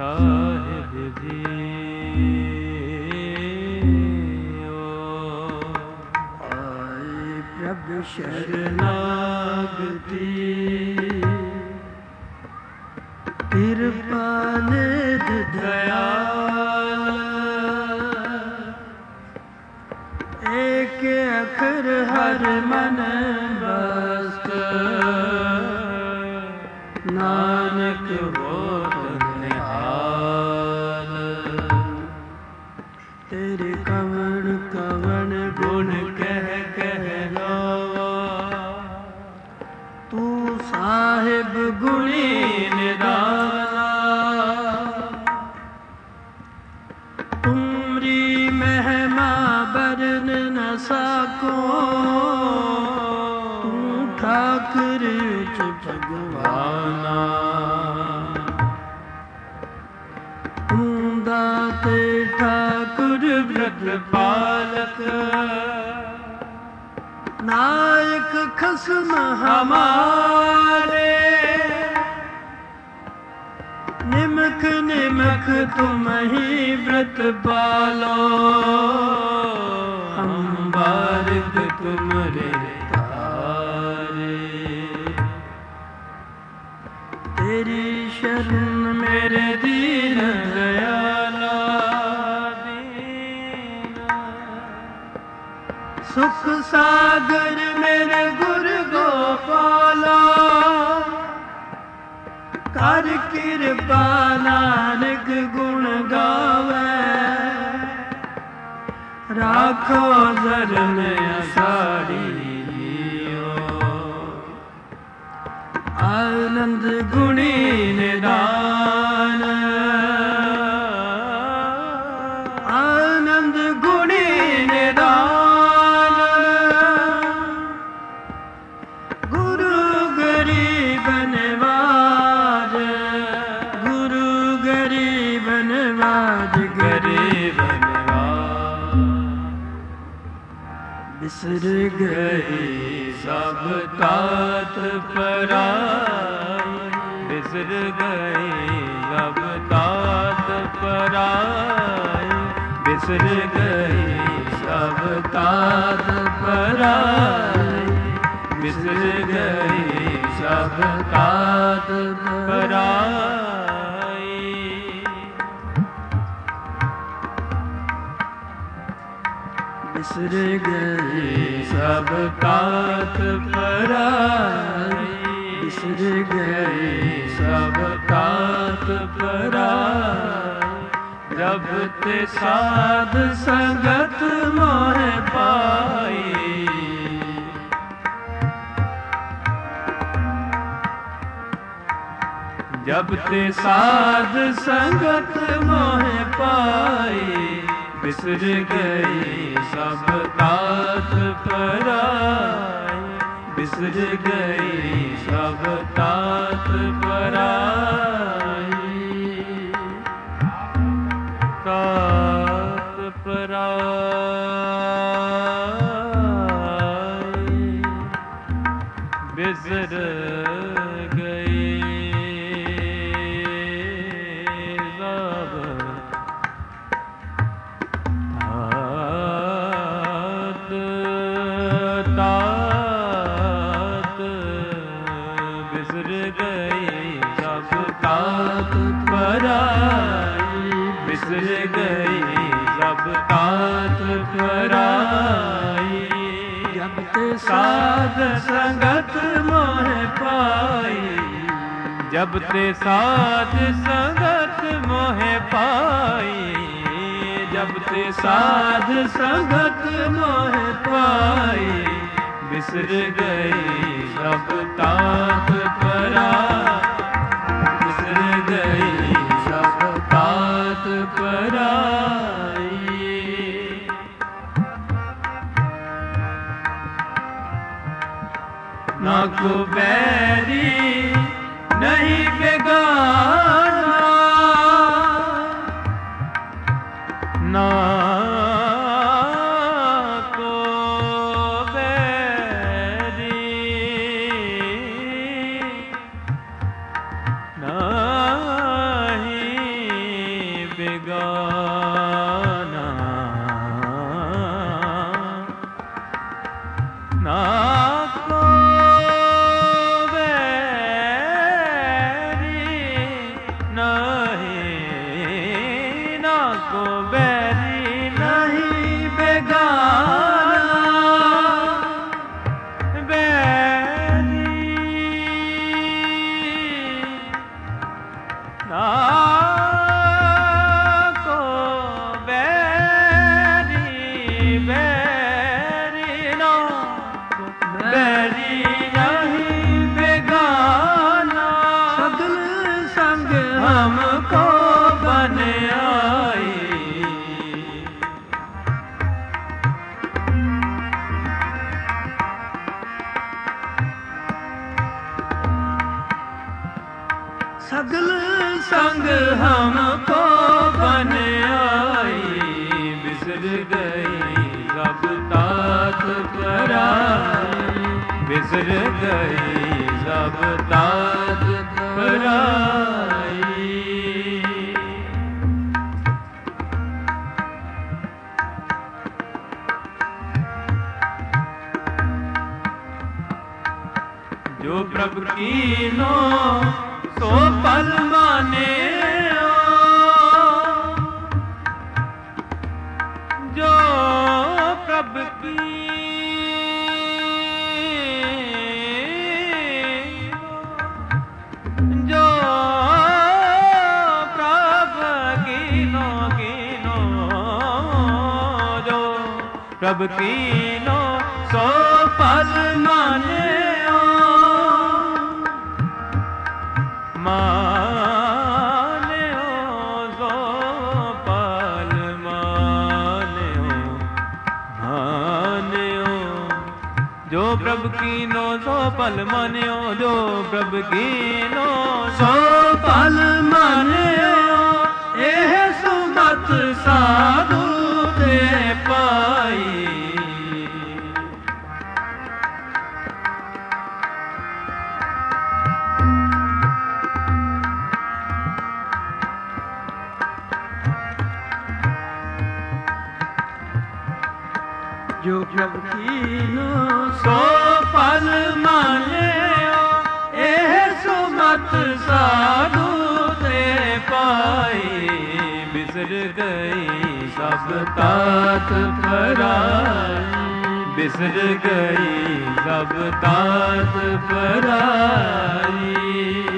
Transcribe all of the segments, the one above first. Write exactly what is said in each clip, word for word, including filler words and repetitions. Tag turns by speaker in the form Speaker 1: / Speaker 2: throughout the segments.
Speaker 1: साहिब जी
Speaker 2: आए प्रभु शरणागति कृपा निधि दयाल एक अखर हर मन बस नानक होत निहाल। तेरे कवण कवण गुण कह कह गावा तू साहिब गुणी निदाना। तुमरी महिमा बरन न सको तू ठाकुर भगवाना। तू दाते ठाकुर व्रत पालक नायक खसम हमारे। निमक निमक तुम ही व्रत पालो हम बारिक तुमरे तारे। तेरी शरण मेरे दीन दयाला दीना। सुख सागर मेरे गुरु गोपाला कर कृपा नानक गुण गावे। राखो धर्म असाड़ी आनंद गुणी निदान। आनंद गुणी निदान। गुरु गरीब नवाज गुरु गरीब नवाज गरीब नवाज। बिसर गए सब तात पराई। बिसर गए सब तात पराई। बिसर गए सब तात पराई। बिसर गए सब तात पराई। बिसर गए सब तात पराई। बिसर गए सब तात पराई। जब ते साध संगत मोह पाई। जब ते साध संगत मोह पाई। बिसर गए सब तात पराई। बिसर गए सब तात पराई। तात पराई। बिसर गए सब तात। बिसर गए सब तात पराई। बिसर गए सब तात पराई। जब ते साध संगत मोह पाई। जब ते साध संगत मोह पाई। जब ते साध संगत मोह पाई। बिसर गए सब तात पराई। बिसर गए सब तात पराई। ना को बैरी नहीं बेगाना। ना को बैरी नहीं नाको बैरी बैरी नाको बैरी नहीं बेगाना
Speaker 1: सगल संग
Speaker 2: हमको बन आई
Speaker 1: सगल
Speaker 2: संग हमको बन आई बिसर गई सब तात पराई बिसर गई सब तात पराई जो प्रभु कीनो तो पल माने जो प्रभु की जो प्रभु कीनो कीनो जो प्रभु कीनो सो पल माने माने हो सो पल माने हो माने हो जो प्रभु कीनो सो पल माने हो जो प्रभु कीनो सो पल माने हो एह सुमत साधु ते पाई
Speaker 1: जो प्रभु कीनो
Speaker 2: सो पल माने एह सुमत साधु ते पाई बिसर गई सब तात पराई बिसर गई सब तात पराई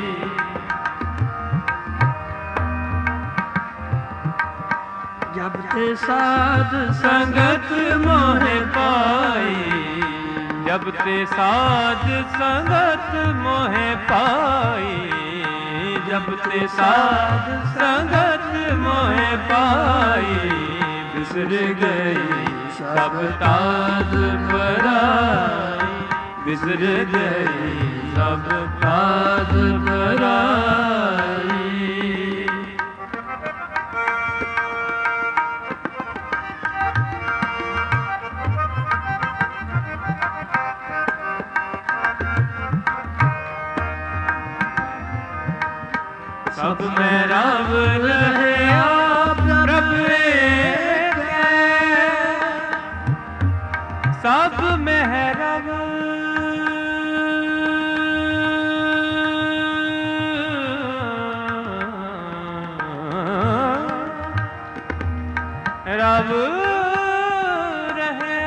Speaker 1: जब ते साध
Speaker 2: संगत मोहे पाई जब ते साध संगत मोहे पाई जब ते साध संगत मोहे पाई बिसर गई सब तात पराई बिसर गई सब तात पराई सब में रब रहे आप रब एक है सब में है रब रब रहे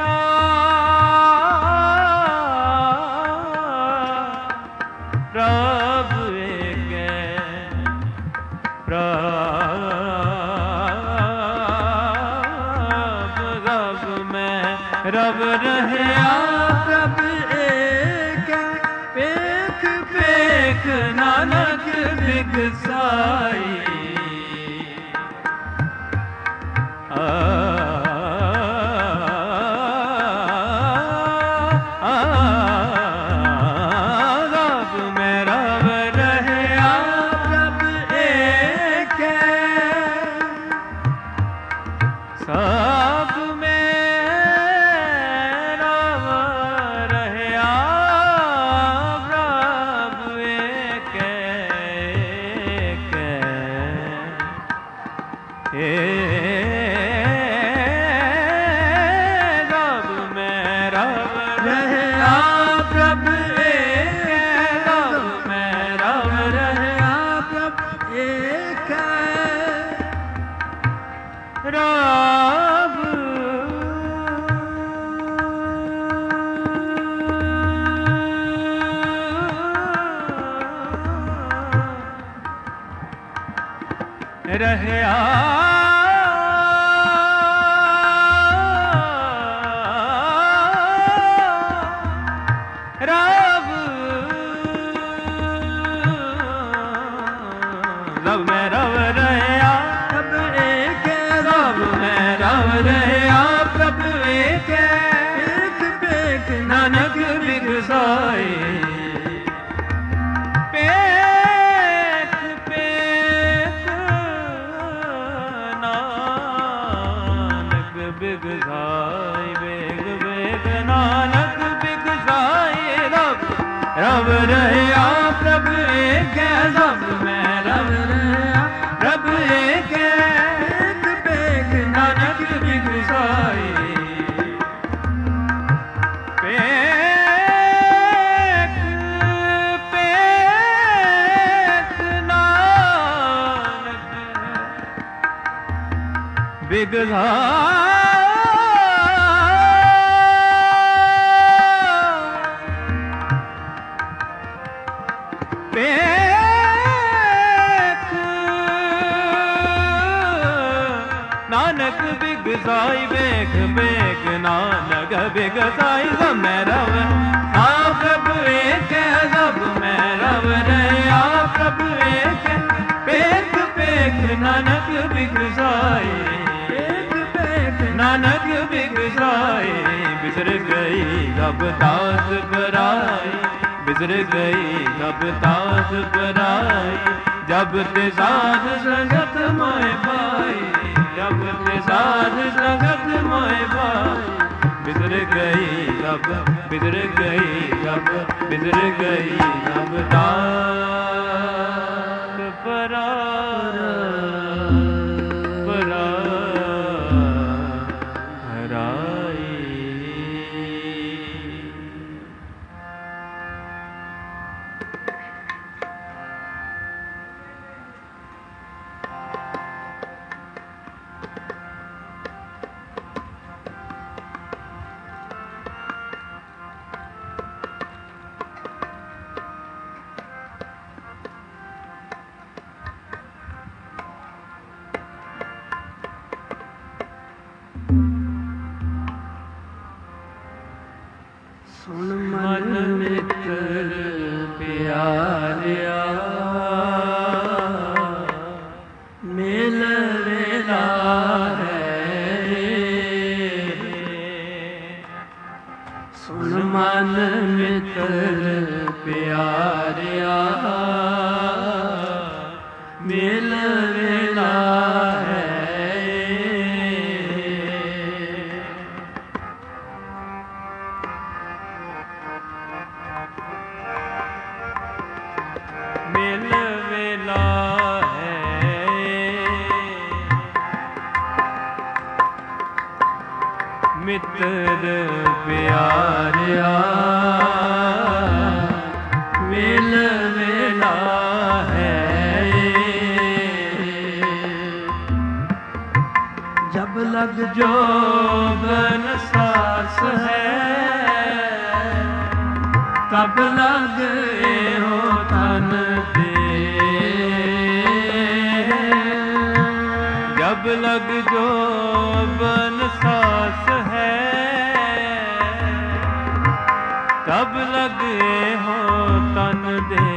Speaker 2: आप रब एक है रब रब में रब रहे आप
Speaker 1: रब एक
Speaker 2: पेख पेख नानक बिगसाई आ, आ, रब में रब रहे आप
Speaker 1: रब एक
Speaker 2: सब में रब रहे आप रब एक एक रब में रब रहे आप रब एक रब में रब रहे आप
Speaker 1: रब एक
Speaker 2: रब ਰਹਿਆ ਰਬ ਰਬ ਮੈਂ ਰਵ ਰਹਿਆ
Speaker 1: ਪ੍ਰਭ ਏਕ
Speaker 2: ਰਬ ਮੈਂ ਰਵ ਰਹਿਆ ਪ੍ਰਭ ਏਕ
Speaker 1: ਏਕ ਬੇਕ
Speaker 2: ਨਾਨਕ ਬਿਗਸਾਏ ਬਿਗਸਾਈ ਵੇਗ ਵੇਗ ਨਾਨਕ ਬਿਗਸਾਈ ਰਬ ਰਬ ਰਹਿਆ ਪ੍ਰਭ ਏਕ ਰਬ ਮੈਂ ਰਬ ਰਹਿਆ ਪ੍ਰਭ ਏਕ
Speaker 1: ਏਕ ਬੇਕ
Speaker 2: ਨਾਨਕ ਬਿਗਸਾਈ ਪੇਕ ਪੇਕ ਨਾਨਕ ਬਿਗਸਾਈ ਨਾਨਕ ਬਿਗਸਾਈ ਵੇਖ ਵੇਖ ਨਾਨਕ ਬਿਗਸਾਈ ਸਭ ਮੈਂ ਰਵ ਆ ਪ੍ਰਭ ਏਕ ਸਭ ਮੈਂ ਰਵ ਰਹਿਆ ਪ੍ਰਭ ਏਕ ਵੇਖ ਵੇਖ ਨਾਨਕ ਬਿਗਸਾਈ
Speaker 1: ਏਕ ਬੇਕ
Speaker 2: ਨਾਨਕ ਬਿਗਸਾਈ ਬਿਸਰ ਗਈ ਰਬ ਦਾਸ ਬਰਾਈ ਬਿਸਰ ਗਈ ਰਬ ਦਾਸ ਬਰਾਈ ਜਬ ਤੇ ਸਾਧ ਸੰਗਤ ਮੋਇ ਪਾਈ ਜਬ ਤੇ ਸਾਧ ਸੰਗਤ ਮੋਇ ਪਾਈ ਬਿਸਰ ਗਈ ਰਬ ਬਿਸਰ ਗਈ ਰਬ ਬਿਸਰ ਗਈ ਰਬ ਦਾਸ ਬਰਾਈ
Speaker 1: ਸੁਣ ਮਨ ਮਿੱਤਰ ਪਿਆਰਿਆ ਮਿਲ ਵੇਲਾ ਹੈ ਸੁਣ ਮਨ ਮਿੱਤਰ ਪਿਆਰਿਆ ਮਿਲ ਵੇਲਾ ਹੈ ਮਿਲ ਵੇਲਾ ਹੈ ਮਿੱਤਰ ਪਿਆਰਿਆ ਮਿਲ ਵੇਲਾ ਹੈ ਜਬ ਲਗ ਜੋਬਨ ਸਾਸ ਹੈ ਤਬ ਲਗ ਇਹੋ ਤਨ ਦੇ ਜਬ ਲਗ ਜੋਬਨ ਸਾਸ ਹੈ ਤਬ ਲਗ ਇਹੋ ਤਨ ਦੇ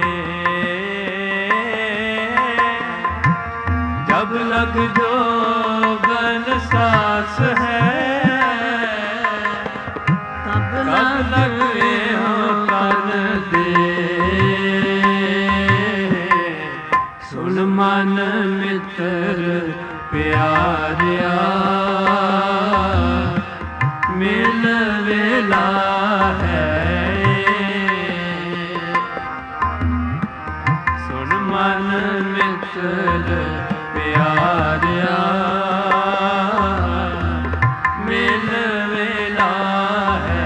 Speaker 1: ਜਬ ਲਗ ਜੋਬਨ ਸਾਸ ਹੈ ਤਬ
Speaker 2: ਤਬ ਲਗ ਇਹੋ ਤਨ ਦੇ ਸੁਣ ਮਨ ਮਿੱਤਰ ਪਿਆਰਿਆ ਮਿਲ ਵੇਲਾ ਹੈ ਸੁਣ ਮਨ ਮਿੱਤਰ ਪਿਆਰਿਆ ਮਿਲ ਵੇਲਾ ਹੈ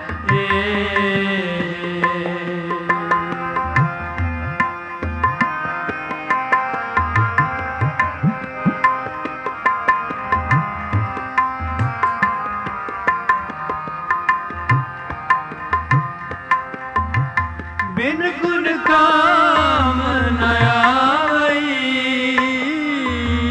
Speaker 2: ਬਿਨ ਗੁਣ ਕਾਮ ਨ ਆਵਈ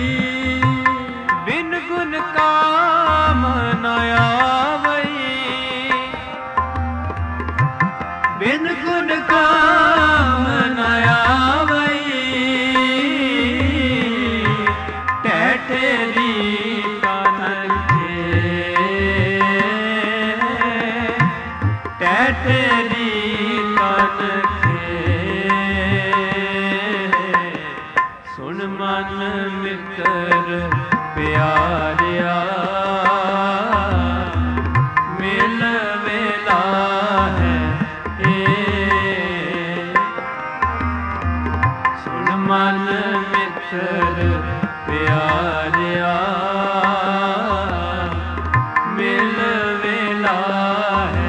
Speaker 1: मन मित्र प्यारिया मिल वेला है ए सुन मन मित्र प्यारिया मिल वेला है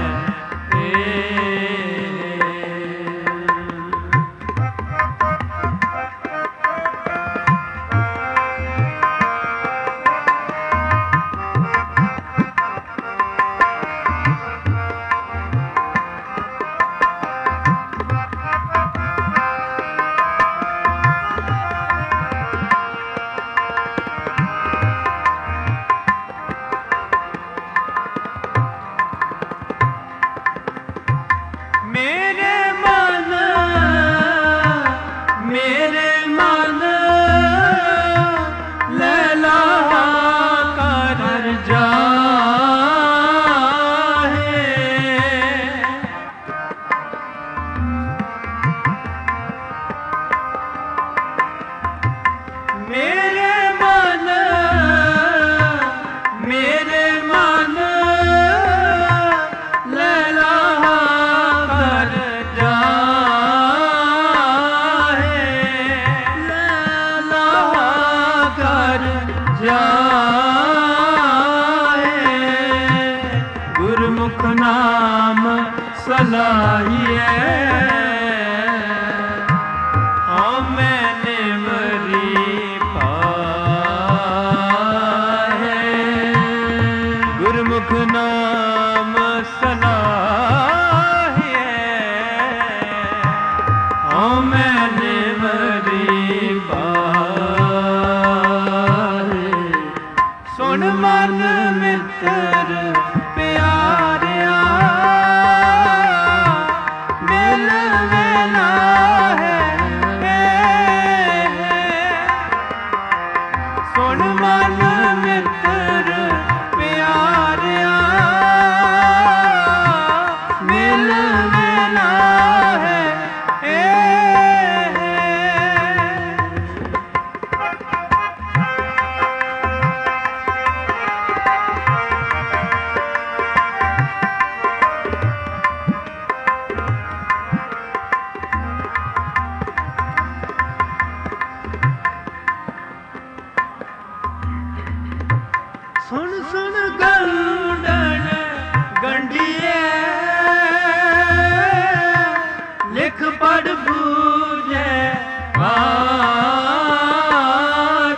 Speaker 1: गुरमुख नाम सलाहिए हमें निवरी पाए गुरमुख नाम सलाहिए हमें निवरी पाए सुन मन मित्र प्यारिया मिल वेला है सुन मन मित्र प्यारिया मिल वेला है सुन सुन गंडन गंडिए लिख पढ़ बूझे हार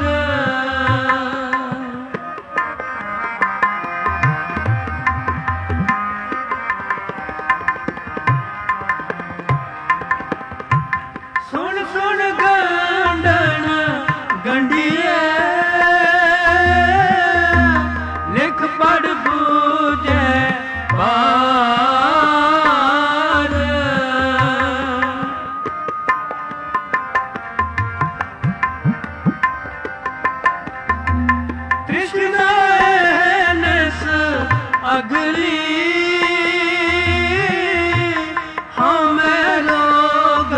Speaker 1: सुन सुन गंडन गंडिए पढ़ बूझे पार तृष्णा नस अगली हमें लोग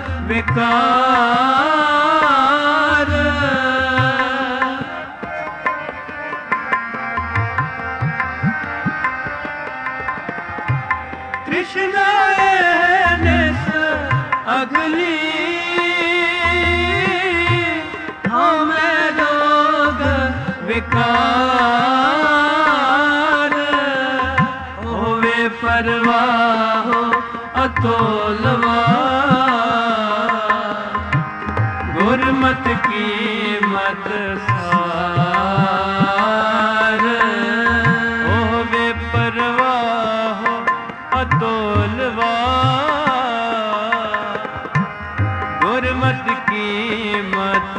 Speaker 1: विकार कृष्ण नस अगली हमें लोग विकार होवे परवाह अतोलवा गुरमत की मत सार होवे परवाह अतोलवा गुरमत की मत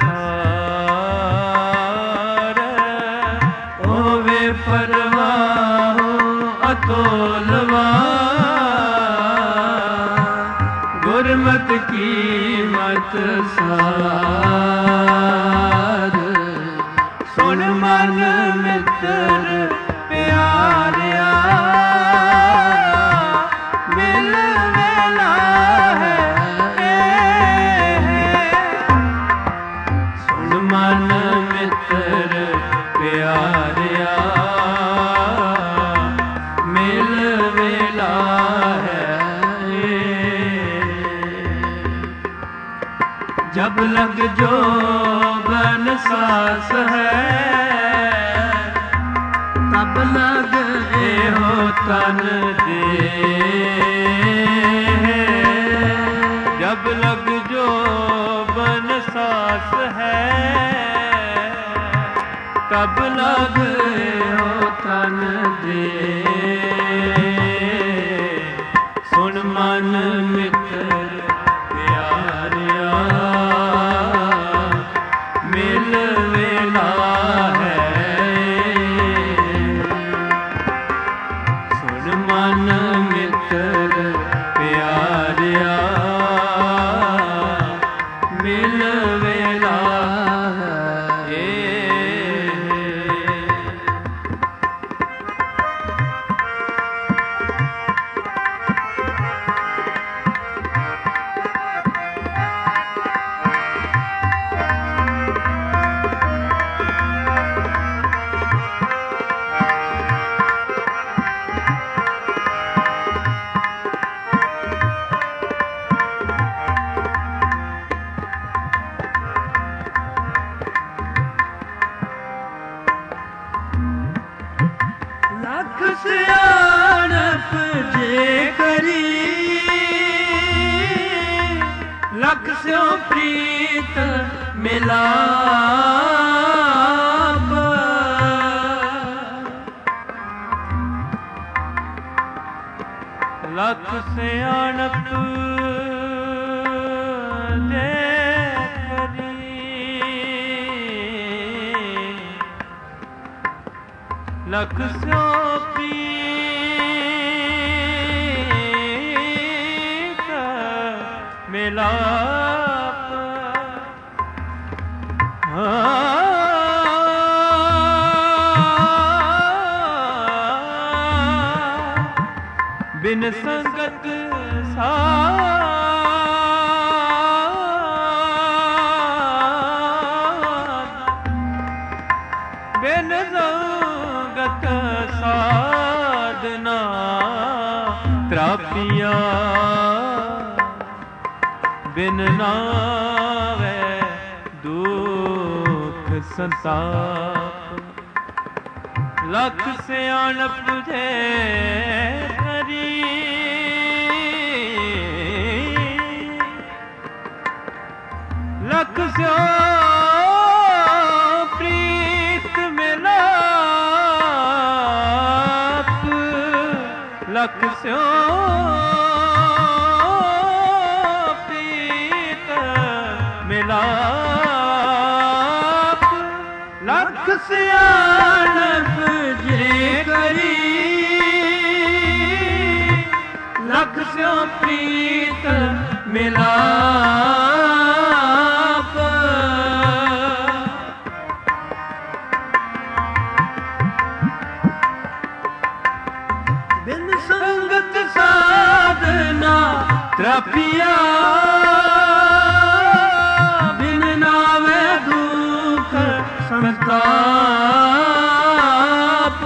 Speaker 1: सार होवे परवाह अतोलवा गुरमत की मत सार सुन मन मित्र प्यारिया मिल वेला है जब लग जो बन सास है तब लग एहो तन दे।
Speaker 2: जब लग जो बन सास है
Speaker 1: तब लग एहो तन दे। सुन मन मित्र प्यारिया मिल वेला है। सुन मन मित्र प्यारिया मिल वेला है। लख सियाणप जे करी लख स्यों प्रीत मिलाप।
Speaker 2: लख सियाणप जे लख स्यों प्रीत मिलाप। बिन संगत साध बिन संगत साधना त्रापिया बिन नावे दुख संताप। लख सियाणप जे करी लख स्यों प्रीत मिलाप। लख स्यों प्रीत मिलाप।
Speaker 1: लख सियाणप जे करी लख स्यों प्रीत मिलाप। बिन संगत साधना त्रापिया बिन नावे दुख संताप।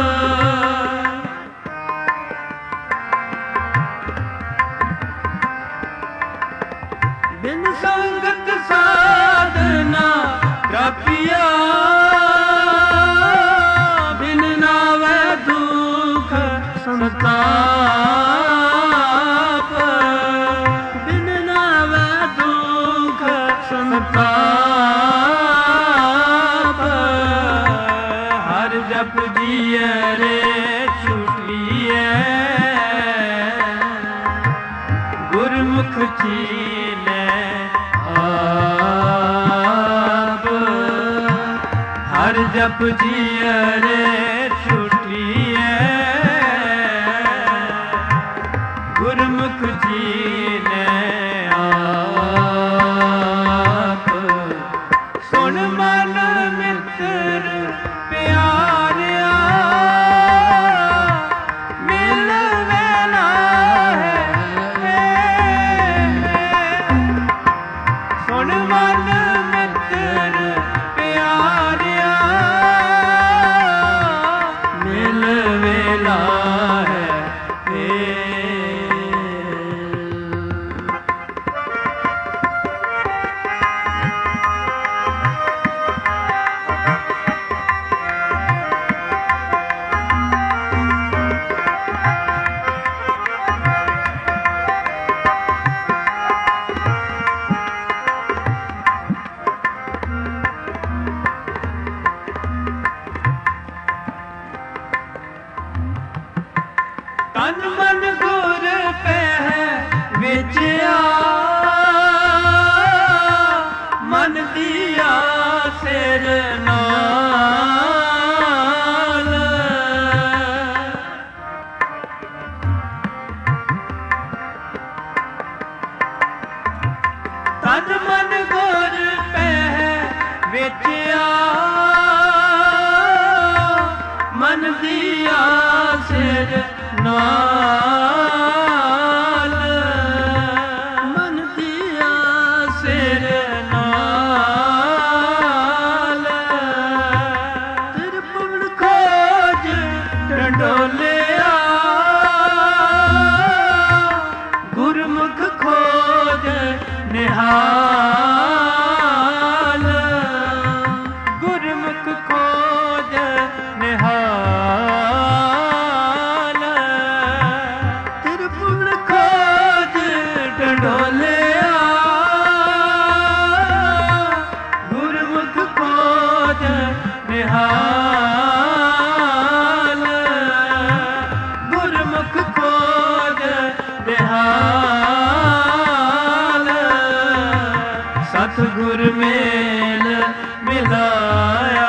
Speaker 1: बिन संगत साधना त्रापिया बिन नावे दुख संताप। बिन नावे दुख संताप। हर जप जिए रे छुटिए गुरमुख चीने आप। हर जप जिए रे छुटिए गुरमुख चीने आप। सुन मन मित्र प्यारिया मिल वेला है। सुन मन मित्र प्यारिया मिल वेला है।
Speaker 2: ਮਨ ਦੀਆ ਸਿਰ ਨਾਲ ਤਨ ਮਨ ਗੁਰ ਪਹਿ ਵੇਚਿਆ ਮਨ ਦੀਆ ਸਿਰ ਨਾਲ ਮਨ ਦੀਆ ਸਿਰ ਨਾਲ ਤਿਰਪੁਣ ਖੋਜ ਡੰਡੋਲਿਆ ਗੁਰਮੁਖ ਖੋਜ ਨਿਹਾਲ ਗੁਰਮੁਖ ਖੋਜ ਨਿਹਾਲ ਤਿਰਪੁਣ ਖੋਜ ਡੰਡੋਲਿਆ ਗੁਰਮੁਖ ਖੋਜ ਨਿਹਾਲ ਗੁਰਮੁਖ ਖੋਜ ਨਿਹਾਲ ਸਤਿਗੁਰ ਮੇਲ ਮਿਲਾਇਆ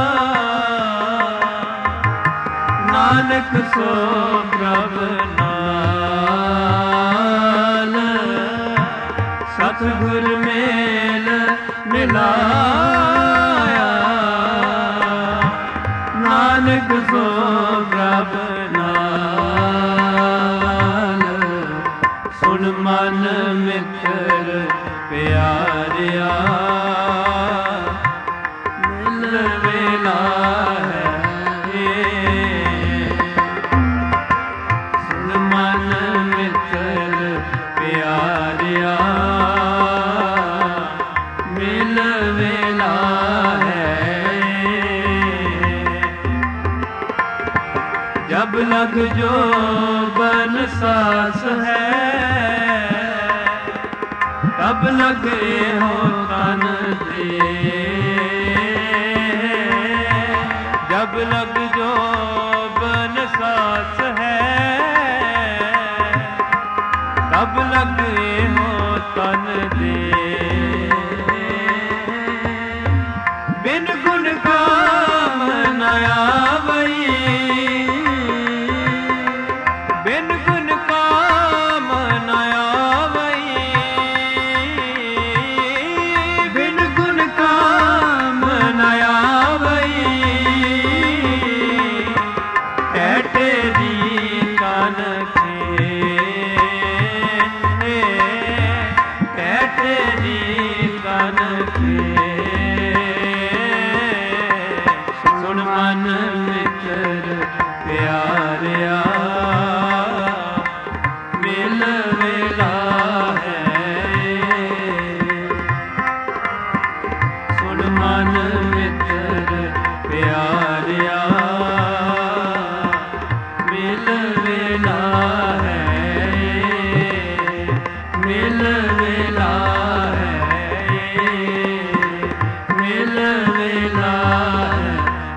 Speaker 2: ਨਾਨਕ ਸੋ ਪ੍ਰਭ ਨਾਲ ਸਤਿਗੁਰ ਮੇਲ ਮਿਲਾਇਆ ਨਾਨਕ ਸੋ ਪ੍ਰਭ ਨਾਲ ਸੁਣ ਮਨ ਮਿੱਤਰ ਪਿਆਰਿਆ ਮਿਲ ਵੇਲਾ ਹੈ ਸੁਣ ਮਨ ਮਿੱਤਰ ਪਿਆਰਿਆ ਮਿਲ ਵੇਲਾ ਹੈ ਜਬ ਲਗ ਜੋ ਬਨ ਸਾਸ ਹੈ ਤਬ ਲਗੇ ਹੋ ਤਨ ਦੇ ਜਬ ਲਗ ਜੋ ਬਨ ਸਾਸ ਹੈ ਤਬ ਲਗੇ ਹੋ ਤਨ ਦੇ ਬਿਨ ਗੁਣ ਕਾਮ ਨ ਆਵਈ ਬਿਨ ਗੁਣ ਕਾਮ ਨ ਆਵਈ ਬਿਨ ਗੁਣ ਕਾਮ ਨ ਆਵਈ ਟੈਟੇ ਦੀ ਕਨ ਖੇ ਟੈਟੇ ਦੀ ਕਨ ਖੇ ਸੁਣ ਮਨ ਮਿੱਤਰ ਪਿਆਰਿਆ ਮਿਲ ਵੇਲਾ ਹੈ ਸੁਣ ਮਨ ਮਿੱਤਰ ਪਿਆਰਿਆ ਮਿਲ ਵੇਲਾ ਹੈ ਮਿਲ ਵੇਲਾ ਹੈ ਮਿਲ ਵੇਲਾ ਹੈ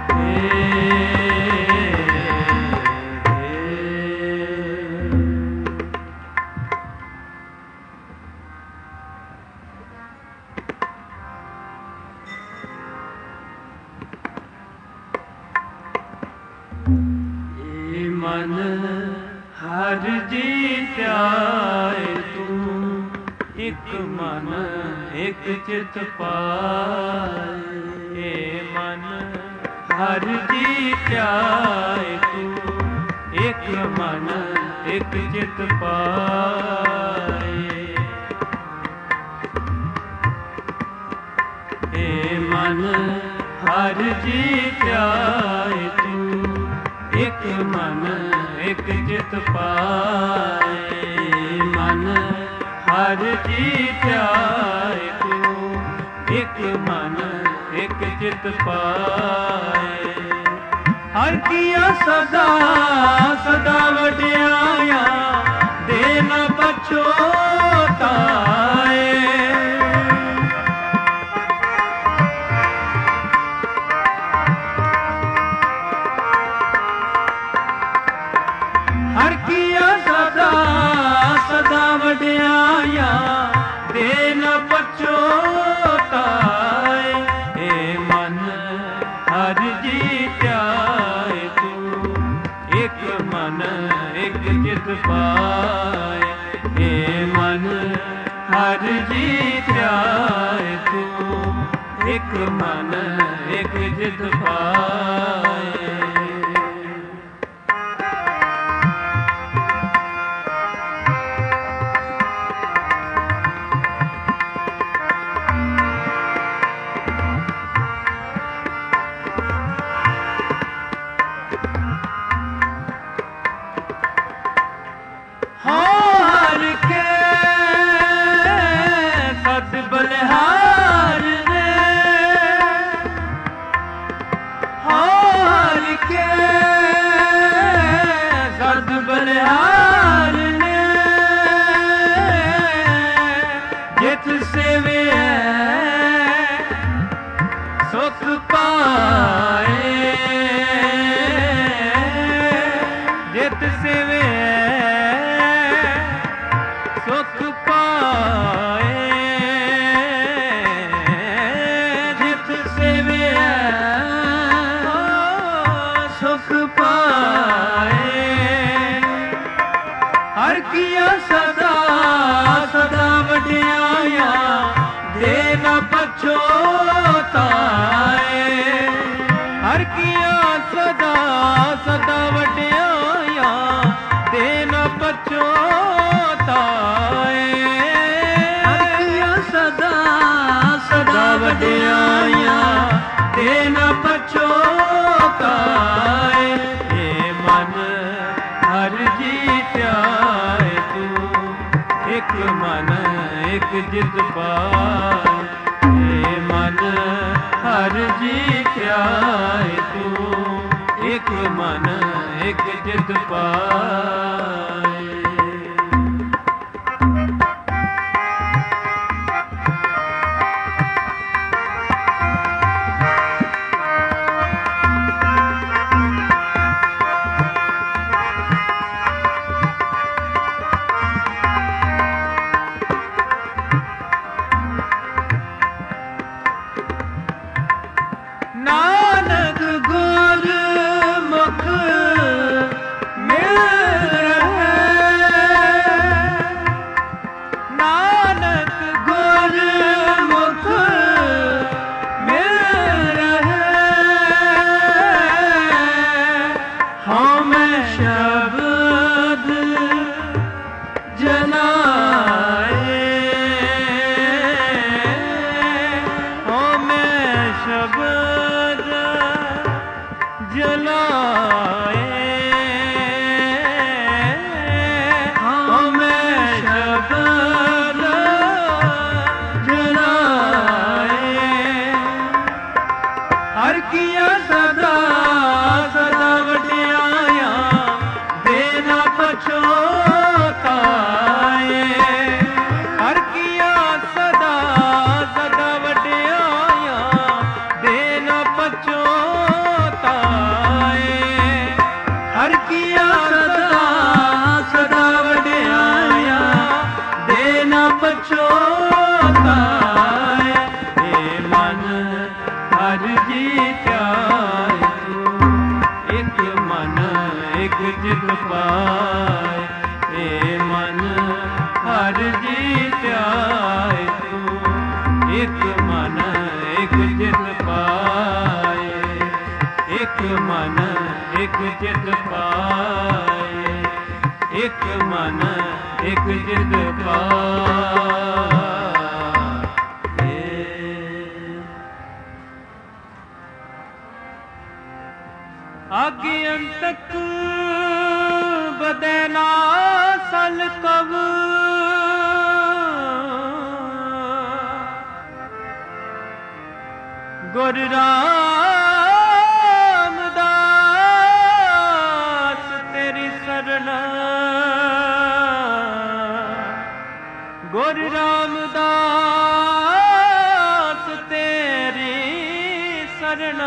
Speaker 2: ਮਨ ਹਰ ਜੀਤਿਆ ਤੂੰ ਇਕ ਮਨ ਇਕ ਚਿਤ ਪਾਏ ਮਨ ਹਰ ਜੀਤਿਆ ਤੂੰ ਇਕ ਮਨ ਇਕ ਚਿਤ ਪਾਏ ਏ ਮਨ ਹਰ ਜੀਤਿਆ ਤੂੰ ਇਕ ਮਨ ਇਕ ਚਿਤ ਪਾਏ ਮਨ ਹਰ ਜੀਤਿਆ ਤੂੰ ਇਕ ਮਨ ਇਕ ਚਿਤ ਪਾਏ ਹਰ ਕੀਆ ਸਦਾ ਸਦਾ ਵਡਿਆਇਆ ਦੇ ਨ ਪਛੋਤਾਏ ਹਰ ਕੀਆ ਸਦਾ ਸਦਾ ਵਡਿਆਇਆ ਦੇ ਨ ਪਛੋਤਾਏ ਪਾਏ। ਏ ਮਨ ਹਰ ਜੀ ਧਿਆਏ ਤੂੰ, ਇੱਕ ਮਨ ਇੱਕ ਜਿਤ ਪਾਏ।
Speaker 1: ਬਲਿਹਾਰ ਨੇ ਹਾਰ ਕੇ ਸਤ ਬਲਿਹਾਰ ਨੇ ਜਿਤ ਸੇਵਿਐ ਸੁਖ ਪਾਏ। ਜਿਤ ਸੇਵਿਐ ਸੁਖ ਪਾਏ। ਹਰ ਕੀਆ ਸਦਾ ਸਦਾ ਵਡਿਆਈਆਂ ਦੇ ਨਾ ਪਛੋਤਾਏ। ਹਰ ਕੀਆ ਸਦਾ ਸਦਾ ਵਡਿਆਈਆਂ ਦੇ ਨਾ ਪਛੋਤਾਏ। ਹਰ ਕੀਆ ਸਦਾ ਸਦਾ ਵਡਿਆਈਆਂ ਦੇ ਨਾ ਪਛੋਤਾਏ। ਏ ਮਨ ਹਰ ਜੀ ਧਿਆਏ ਤੂੰ, ਇੱਕ ਮਨ ਇੱਕ ਜਿਤ ਪਾਏ। ਏ ਮਨ ਹਰ ਜੀ ਧਿਆਏ ਤੂੰ, ਇੱਕ ਮਨ ਇੱਕ ਜਿਤ ਪਾਏ। ਨਾਨਕ ਗੁਰ ਮੁਖ ਮਿਲ ਰਹੇ। ਨਾਨਕ ਗੁਰ ਮੁਖ ਮਿਲ ਰਹੇ। ਹਉ ਮੈਂ ਸ਼ਬਦ ਜਲਾਏ। ਹਉ ਮੈਂ ਸ਼ਬਦ ਜਲਾਏ। ਹਉ ਮੈਂ ਸ਼ਬਦ ਜਲਾਏ। ਹਰ ਕੀਆ ਸਦਾ ਸਦਾ ਵਡਿਆਈਆਂ ਦੇ ਨਾ ਪਛੋਤਾਏ। ਹਰ ਕੀਆ ਸਦਾ ਸਦਾ ਵਡਿਆਈਆਂ ਦੇ ਨਾ ਪਛੋਤਾਏ। ਹਰ ਕੀਆ ਸਦਾ ਸਦਾ ਵਡਿਆਈਆਂ ਦੇ ਨਾ ਪਛੋਤਾਏ। ਏ ਮਨ ਹਰ ਜੀ ਧਿਆਏ ਤੂੰ, ਇੱਕ ਮਨ ਇੱਕ ਜਿਤ ਪਾਏ। ਏ ਮਨ ਹਰ ਜੀ ਧਿਆਏ ਤੂੰ, ਇੱਕ ਮਨ ਇੱਕ ਜਿਤ ਪਾਏ। ਇੱਕ ਮਨ ਇੱਕ ਜਿਤ ਪਾਏ। ਇੱਕ ਮਨ ਇੱਕ ਜਿਤ ਪਾਏ। ਆਗੇ ਅੰਤਕ ਬਦੈ ਨਾ ਸਲ ਕਵ। ਗੁਰ ਰਾਮਦਾਸ ਤੇਰੀ ਸਰਣ। ਗੁਰ ਰਾਮਦਾਸ ਤੇਰੀ ਸਰਣ।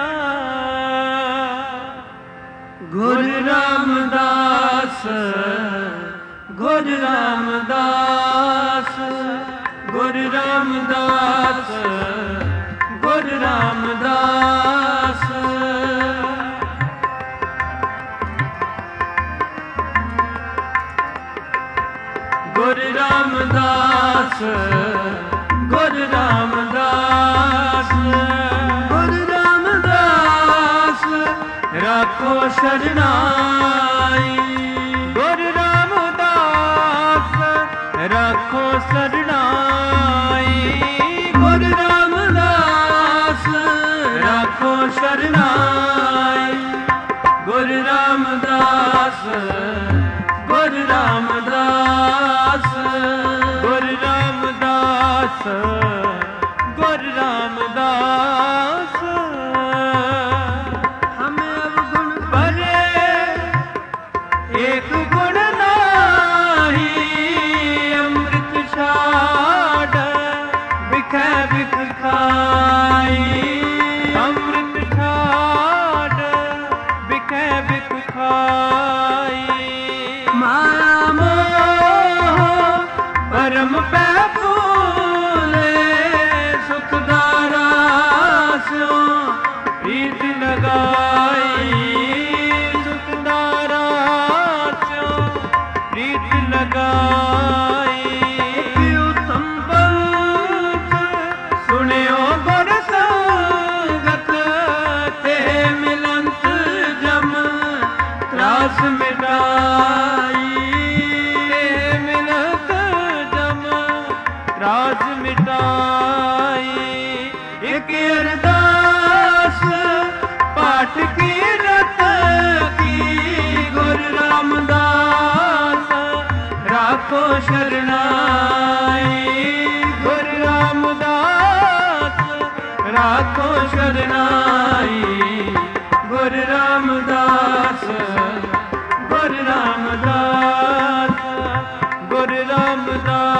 Speaker 1: ਗੁਰ ਰਾਮਦਾਸ ਗੁਰ ਰਾਮਦਾਸ ਗੁਰ ਰਾਮਦਾਸ ਗੁਰ ਰਾਮਦਾਸ।
Speaker 2: राखो शरणाई। गुरु रामदास राखो शरणाई। गुरु रामदास राखो शरणाई। गुरु रामदास गुरु रामदास गुरु रामदास गुरु रामदास। हमें अवगुण परे एक गुण नाही। अमृत छाड़ बिखै बिख खाई। अमृत छाड़ बिखै बिख खाई। माया मोह परम पै फूले। सुखदारा स्यो प्रीत लगाई। सुखदारा स्यो प्रीत लगाई। उत्तम पंथ सुनियो गुर संगत। ते मिलंत जम त्रास मिटाई। ते मिलंत जम त्रास मिटाई। एक अरदास पाठ की रत की। गुरु रामदास राखो शरणाई। गुरु रामदास राखो शरणाई। गुरु रामदास गुरु रामदास गुरु रामदास